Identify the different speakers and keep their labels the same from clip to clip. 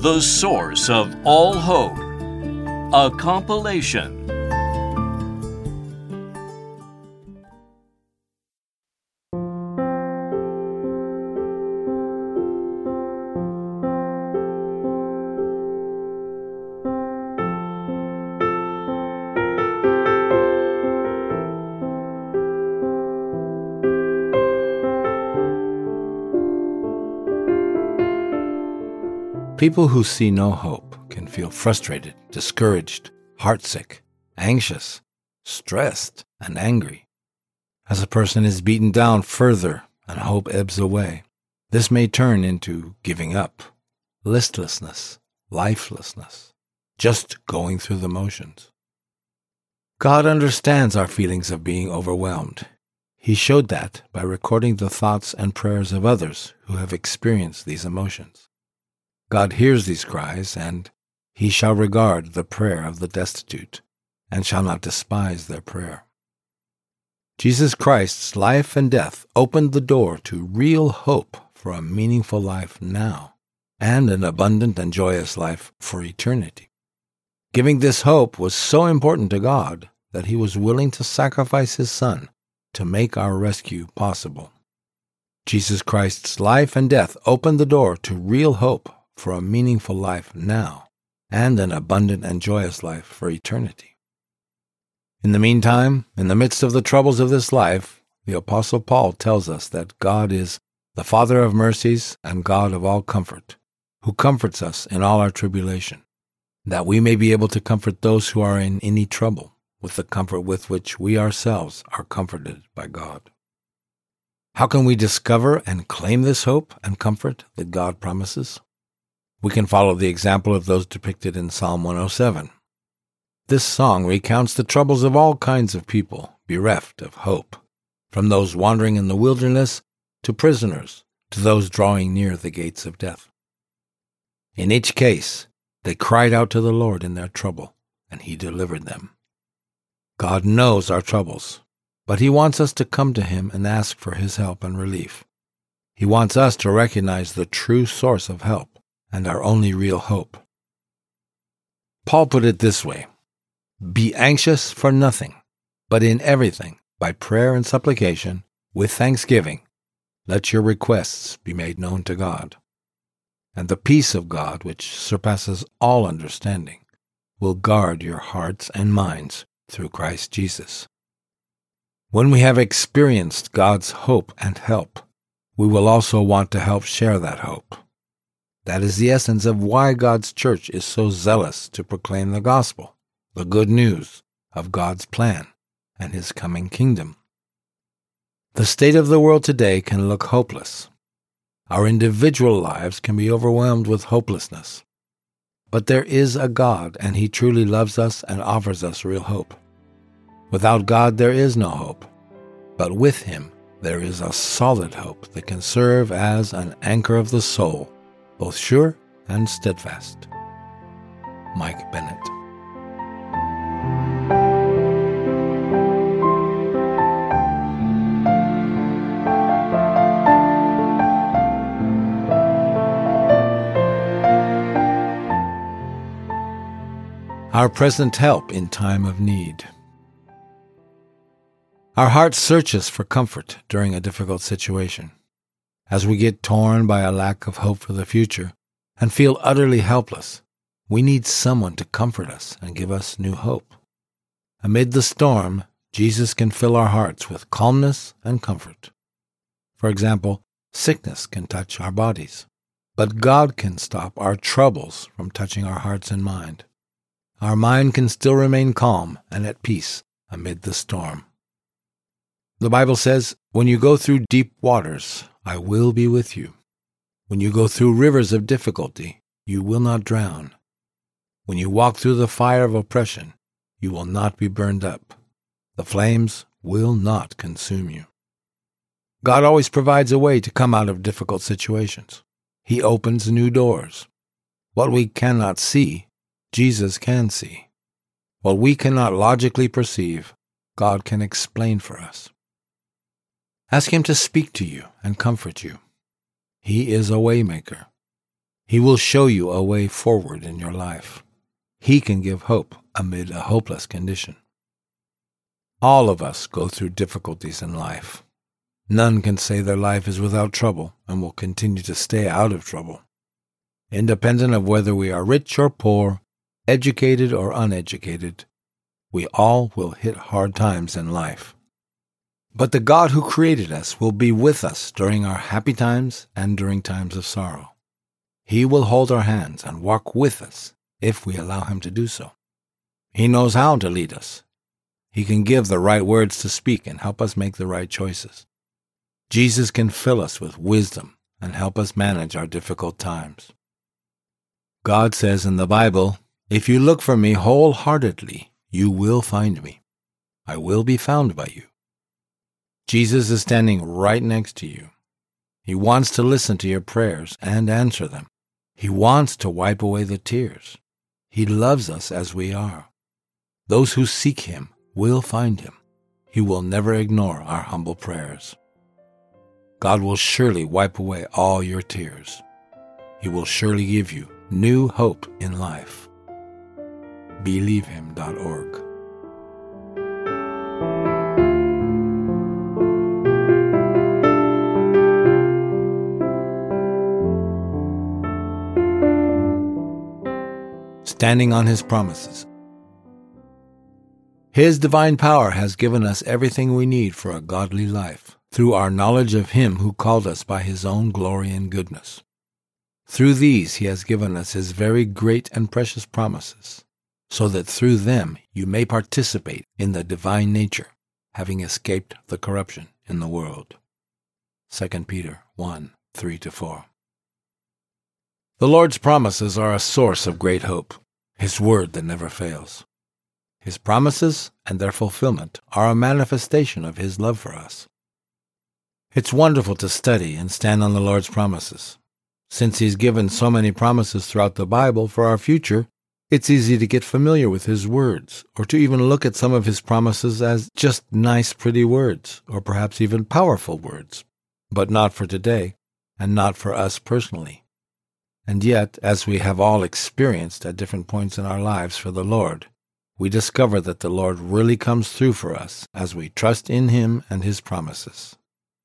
Speaker 1: The Source of All Hope. A compilation.
Speaker 2: People who see no hope can feel frustrated, discouraged, heartsick, anxious, stressed, and angry. As a person is beaten down further and hope ebbs away, this may turn into giving up, listlessness, lifelessness, just going through the motions. God understands our feelings of being overwhelmed. He showed that by recording the thoughts and prayers of others who have experienced these emotions. God hears these cries, and He shall regard the prayer of the destitute, and shall not despise their prayer. Jesus Christ's life and death opened the door to real hope for a meaningful life now, and an abundant and joyous life for eternity. Giving this hope was so important to God that He was willing to sacrifice His Son to make our rescue possible. Jesus Christ's life and death opened the door to real hope for a meaningful life now, and an abundant and joyous life for eternity. In the meantime, in the midst of the troubles of this life, the Apostle Paul tells us that God is the Father of mercies and God of all comfort, who comforts us in all our tribulation, that we may be able to comfort those who are in any trouble with the comfort with which we ourselves are comforted by God. How can we discover and claim this hope and comfort that God promises? We can follow the example of those depicted in Psalm 107. This song recounts the troubles of all kinds of people bereft of hope, from those wandering in the wilderness to prisoners to those drawing near the gates of death. In each case, they cried out to the Lord in their trouble, and He delivered them. God knows our troubles, but He wants us to come to Him and ask for His help and relief. He wants us to recognize the true source of help and our only real hope. Paul put it this way: "Be anxious for nothing, but in everything, by prayer and supplication, with thanksgiving, let your requests be made known to God. And the peace of God, which surpasses all understanding, will guard your hearts and minds through Christ Jesus." When we have experienced God's hope and help, we will also want to help share that hope. That is the essence of why God's church is so zealous to proclaim the gospel, the good news of God's plan and His coming kingdom. The state of the world today can look hopeless. Our individual lives can be overwhelmed with hopelessness. But there is a God, and He truly loves us and offers us real hope. Without God, there is no hope. But with Him, there is a solid hope that can serve as an anchor of the soul, both sure and steadfast. Mike Bennett. Our present help in time of need. Our heart searches for comfort during a difficult situation. As we get torn by a lack of hope for the future and feel utterly helpless, we need someone to comfort us and give us new hope. Amid the storm, Jesus can fill our hearts with calmness and comfort. For example, sickness can touch our bodies, but God can stop our troubles from touching our hearts and mind. Our mind can still remain calm and at peace amid the storm. The Bible says, "When you go through deep waters, I will be with you. When you go through rivers of difficulty, you will not drown. When you walk through the fire of oppression, you will not be burned up. The flames will not consume you." God always provides a way to come out of difficult situations. He opens new doors. What we cannot see, Jesus can see. What we cannot logically perceive, God can explain for us. Ask Him to speak to you and comfort you. He is a waymaker. He will show you a way forward in your life. He can give hope amid a hopeless condition. All of us go through difficulties in life. None can say their life is without trouble and will continue to stay out of trouble. Independent of whether we are rich or poor, educated or uneducated, we all will hit hard times in life. But the God who created us will be with us during our happy times and during times of sorrow. He will hold our hands and walk with us if we allow him to do so. He knows how to lead us. He can give the right words to speak and help us make the right choices. Jesus can fill us with wisdom and help us manage our difficult times. God says in the Bible, "If you look for me wholeheartedly, you will find me. I will be found by you." Jesus is standing right next to you. He wants to listen to your prayers and answer them. He wants to wipe away the tears. He loves us as we are. Those who seek him will find him. He will never ignore our humble prayers. God will surely wipe away all your tears. He will surely give you new hope in life. BelieveHim.org. Standing on his promises. His divine power has given us everything we need for a godly life through our knowledge of him who called us by his own glory and goodness. Through these he has given us his very great and precious promises, so that through them you may participate in the divine nature, having escaped the corruption in the world. 2 Peter 1, 3-4. The Lord's promises are a source of great hope, his word that never fails. His promises and their fulfillment are a manifestation of his love for us. It's wonderful to study and stand on the Lord's promises. Since he's given so many promises throughout the Bible for our future, it's easy to get familiar with his words, or to even look at some of his promises as just nice, pretty words, or perhaps even powerful words. But not for today, and not for us personally. And yet, as we have all experienced at different points in our lives for the Lord, we discover that the Lord really comes through for us as we trust in him and his promises.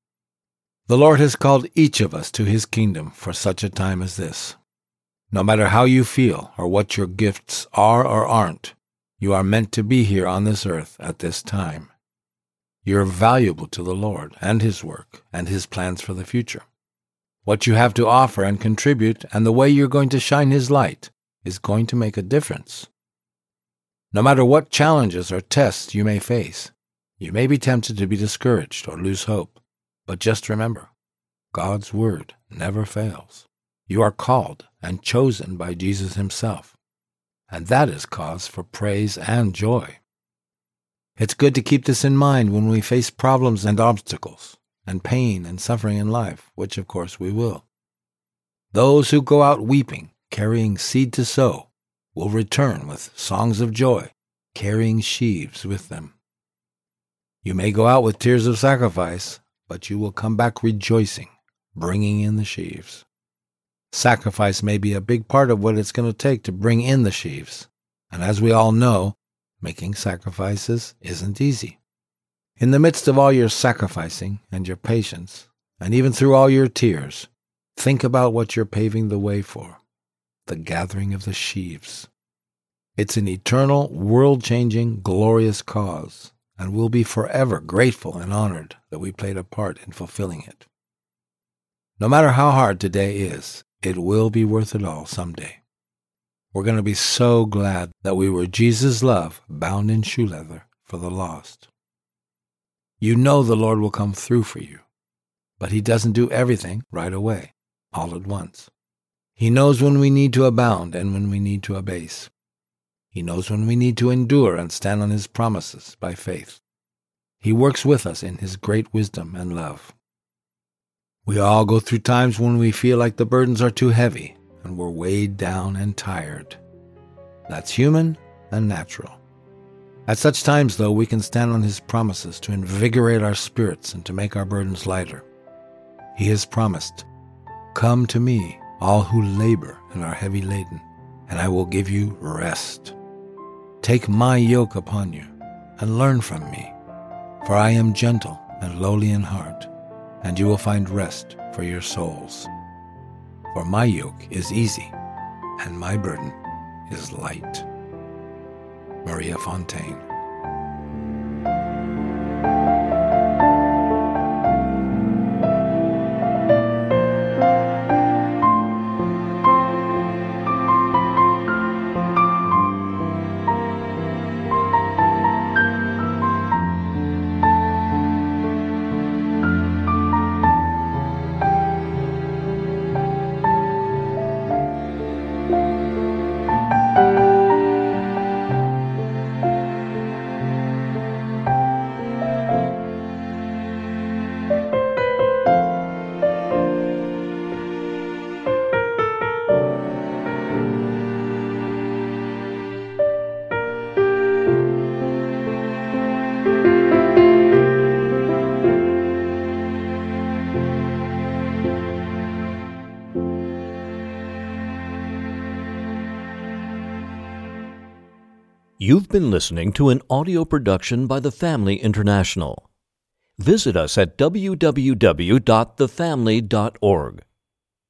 Speaker 2: The Lord has called each of us to his kingdom for such a time as this. No matter how you feel or what your gifts are or aren't, you are meant to be here on this earth at this time. You're valuable to the Lord and his work and his plans for the future. What you have to offer and contribute and the way you're going to shine his light is going to make a difference. No matter what challenges or tests you may face, you may be tempted to be discouraged or lose hope. But just remember, God's word never fails. You are called and chosen by Jesus himself, and that is cause for praise and joy. It's good to keep this in mind when we face problems and obstacles, and pain and suffering in life, which of course we will. Those who go out weeping, carrying seed to sow, will return with songs of joy, carrying sheaves with them. You may go out with tears of sacrifice, but you will come back rejoicing, bringing in the sheaves. Sacrifice may be a big part of what it's going to take to bring in the sheaves, and as we all know, making sacrifices isn't easy. In the midst of all your sacrificing and your patience, and even through all your tears, think about what you're paving the way for, the gathering of the sheaves. It's an eternal, world-changing, glorious cause, and we'll be forever grateful and honored that we played a part in fulfilling it. No matter how hard today is, it will be worth it all someday. We're going to be so glad that we were Jesus' love bound in shoe leather for the lost. You know the Lord will come through for you, but he doesn't do everything right away, all at once. He knows when we need to abound and when we need to abase. He knows when we need to endure and stand on his promises by faith. He works with us in his great wisdom and love. We all go through times when we feel like the burdens are too heavy and we're weighed down and tired. That's human and natural. At such times, though, we can stand on his promises to invigorate our spirits and to make our burdens lighter. He has promised, "Come to me, all who labor and are heavy laden, and I will give you rest. Take my yoke upon you and learn from me, for I am gentle and lowly in heart, and you will find rest for your souls. For my yoke is easy, and my burden is light. Maria Fontaine.
Speaker 1: You've been listening to an audio production by The Family International. Visit us at www.thefamily.org.